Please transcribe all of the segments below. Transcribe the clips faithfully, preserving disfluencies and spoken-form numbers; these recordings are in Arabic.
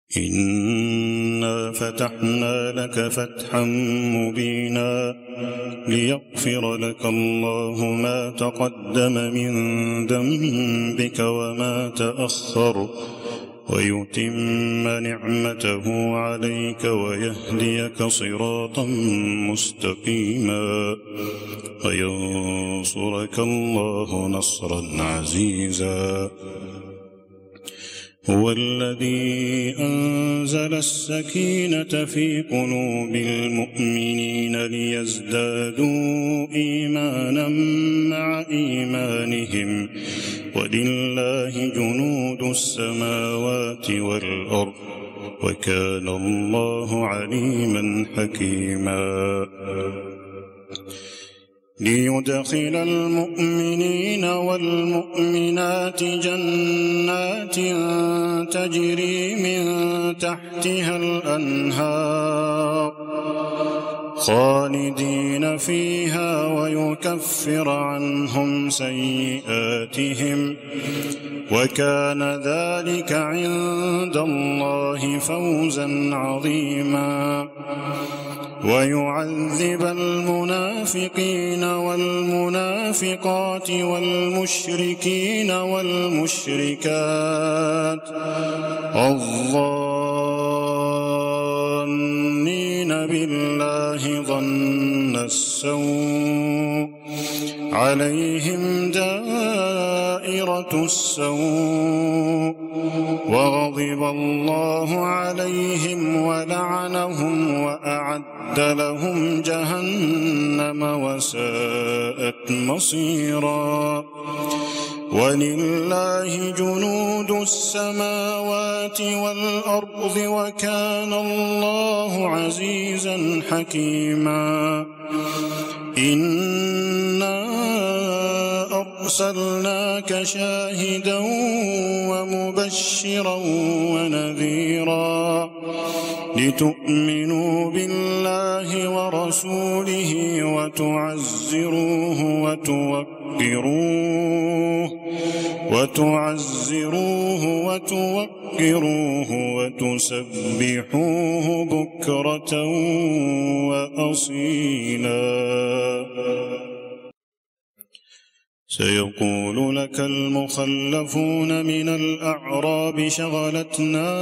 إنا فتحنا لك فتحا مبينا ليغفر لك الله ما تقدم من ذنبك وما تأخر ويتم نعمته عليك ويهديك صراطا مستقيما وينصرك الله نصرا عزيزا. هو الذي أنزل السكينة في قلوب المؤمنين ليزدادوا إيمانا مع إيمانهم ولله جنود السماوات والأرض وكان الله عليما حكيما. ليدخل المؤمنين والمؤمنات جنات تجري من تحتها الأنهار خالدين فيها ويكفر عنهم سيئاتهم وكان ذلك عند الله فوزا عظيما. ويعذب المنافقين والمنافقات والمشركين والمشركات الظانين بالله ظن السوء عليهم دائرة السوء وغضب الله عليهم ولعنهم وأعد لهم جهنم وساءت مصيرا. ولله جنود السماوات والأرض وكان الله عزيزا حكيما. إنا أرسلناك شاهدا ومبشرا ونذيرا لتؤمنوا بالله ورسوله وتعزروه وتوقروه وتعزروه وتوقروه وتسبحوه بكرة وأصيلا. سيقول لك المخلفون من الأعراب شغلتنا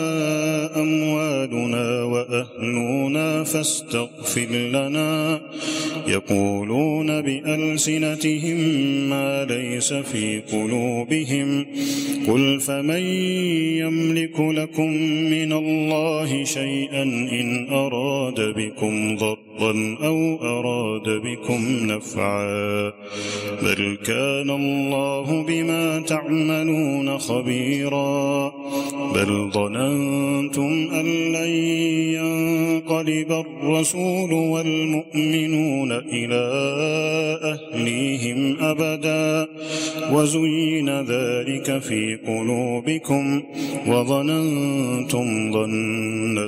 أموالنا وأهلنا فاستغفر لنا يقولون بألسنتهم ما ليس في قلوبهم قل فمن يملك لكم من الله شيئا إن أراد بكم ضرا أو أراد بكم نفعا بل كان الله بما تعملون خبيرا. بل ظننتم أن لن ينقلب الرسول والمؤمنون إلى أهليهم أبدا وزين ذلك في قلوبكم وظننتم ظن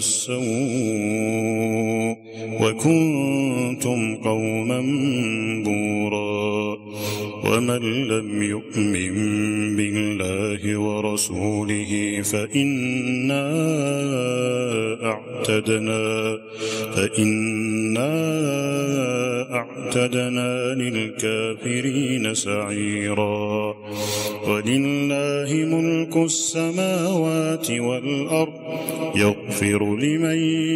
السوء وكنتم قوما بورا. ومن لم يؤمن بالله ورسوله فإنا أعتدنا فإنا أعتدنا للكافرين سعيرا. ولله ملك السماوات والأرض يغفر لمن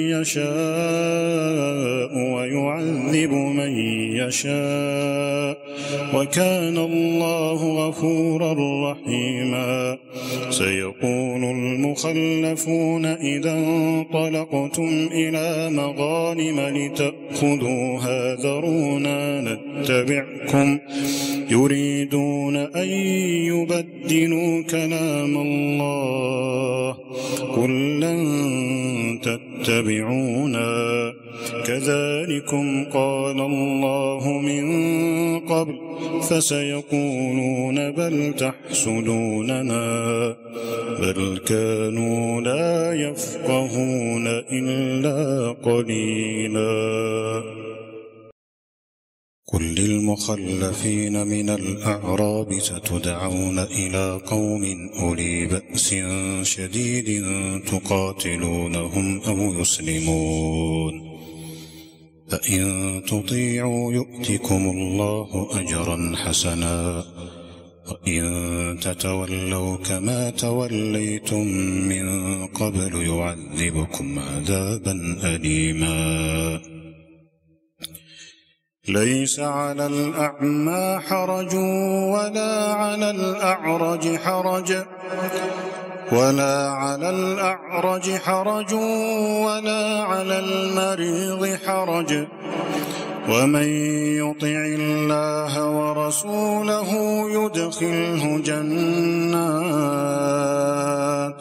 يشاء ويعذب من يشاء وكان الله غفورا رحيما. سيقول المخلفون إذا انطلقتم إلى مغانم لتأخذوها ذرونا نتبعكم يريدون أن يبدلوا كلام الله قل لن تتبعونا كذلكم قال الله من قبل فسيقولون بل تحسدوننا بل كانوا لا يفقهون إلا قليلا. قل للمخلفين من الأعراب ستدعون إلى قوم أولي بأس شديد تقاتلونهم أو يسلمون، فإن تطيعوا يؤتكم الله أجرا حسنا، وإن تتولوا كما توليتم من قبل يعذبكم عذابا أليما. ليس على الأعمى حرج ولا على الأعرج حرج ولا على الأعرج حرج ولا على المريض حرج، ومن يطع الله ورسوله يدخله جنات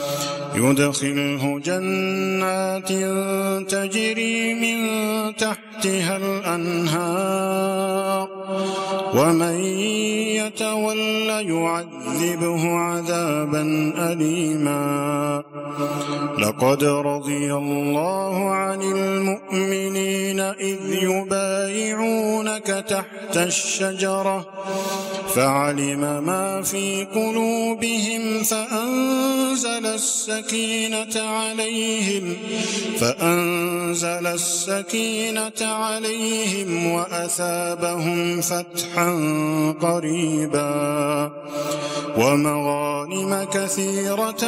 يدخله جنات تجري من تحتها الأنهار، ومن يتول يعذبه عذابا أليما. لقد رضي الله عن المؤمنين إذ يبايعونك تحت الشجرة فعلم ما في قلوبهم فأنزل السكينة عليهم فأنزل السكينة عليهم وأثابهم فتحا قريبا ومغانم كثيرة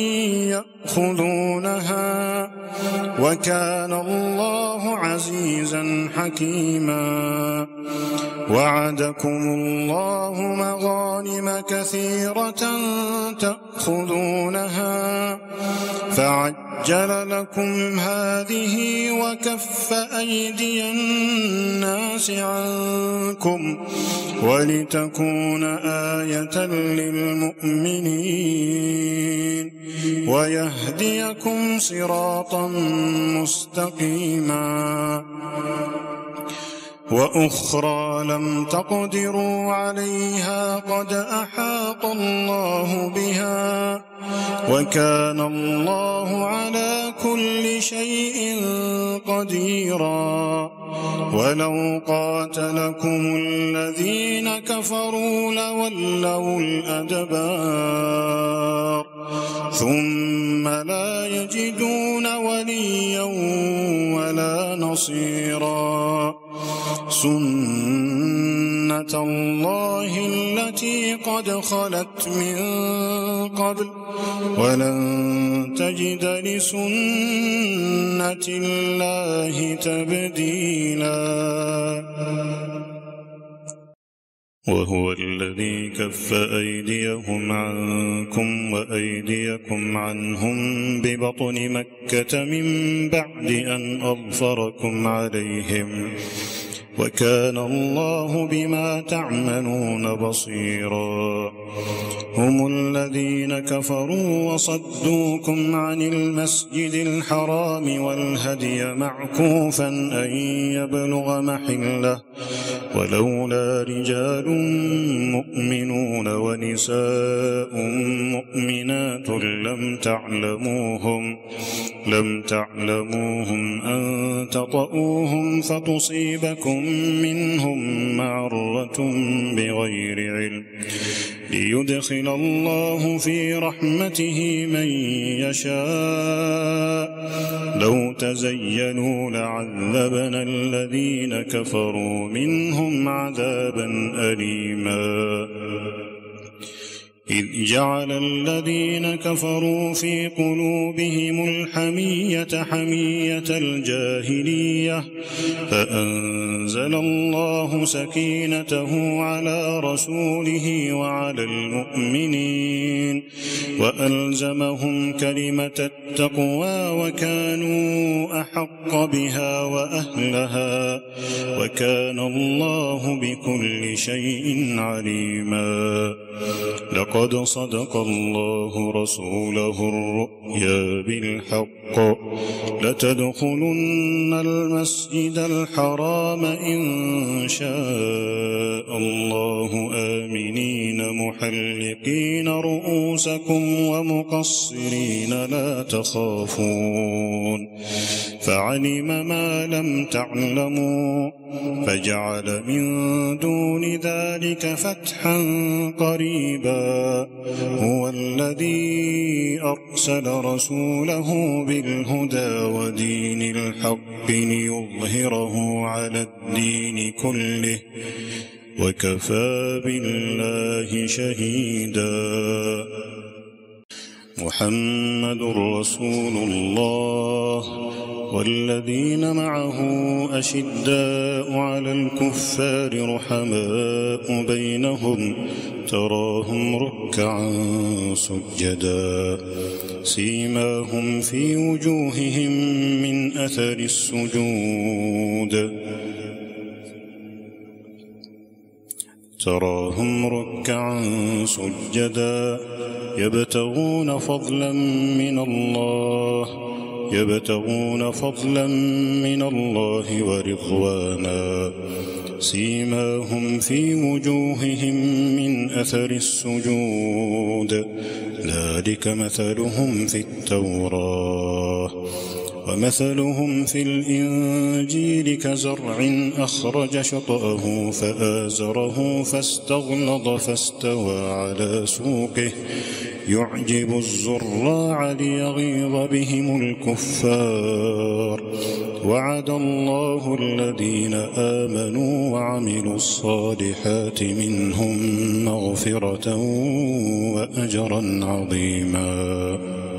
يأخذونها، وكان الله عزيزا حكيما. وعدكم الله مغانم كثيرة تأخذونها فعجل لكم هذه وكف أيدي الناس عنكم ولتكون آية للمؤمنين ويهديكم صراطا مستقيما. وأخرى لم تقدروا عليها قد أحاط الله بها، وكان الله على كل شيء قديرا. ولو قاتلكم الذين كفروا لولوا الأدبار ثم لا يجدون وليا ولا نصيرا. سنة الله التي قد خلت من قبل ولن تجد لسنة الله تبديلا. وهو الذي كف أيديهم عنكم وأيديكم عنهم ببطن مكة من بعد أن أظفركم عليهم، وكان الله بما تعملون بصيرا. هم الذين كفروا وصدوكم عن المسجد الحرام والهدي معكوفا أن يبلغ محله، ولولا رجال مؤمنون ونساء مؤمنات لم تعلموهم لم تعلموهم أن تطؤوهم فتصيبكم منهم معرة بغير علم، ليدخل الله في رحمته من يشاء. لو تزينوا لعذبنا الذين كفروا منهم عذابا أليما. إذ جعل الذين كفروا في قلوبهم الحمية حمية الجاهلية فأنزل الله سكينته على رسوله وعلى المؤمنين وألزمهم كلمة التقوى وكانوا أحق بها وأهلها، وكان الله بكل شيء عليما. لقد لقد صدق الله رسوله الرؤيا بالحق لتدخلن المسجد الحرام إن شاء الله آمنين محلقين رؤوسكم ومقصرين لا تخافون فعلم ما لم تعلموا فجعل من دون ذلك فتحا قريبا هو الذي أرسل رسوله بالهدى ودين الحق ليظهره على الدين كله وكفى بالله شهيدا محمد رسول الله والذين معه أشداء على الكفار رحماء بينهم تراهم ركعا سجدا سيماهم في وجوههم من أثر السجود تراهم ركعا سجدا يبتغون فضلا من الله يبتغون فضلا من الله ورضوانا سيماهم في وجوههم من أثر السجود ذلك مثلهم في التوراة ومثلهم في الإنجيل كزرع أخرج شطأه فآزره فاستغلظ فاستوى على سوقه يعجب الزراع ليغيظ بهم الكفار وعد الله الذين آمنوا وعملوا الصالحات منهم مغفرة وأجرا عظيما.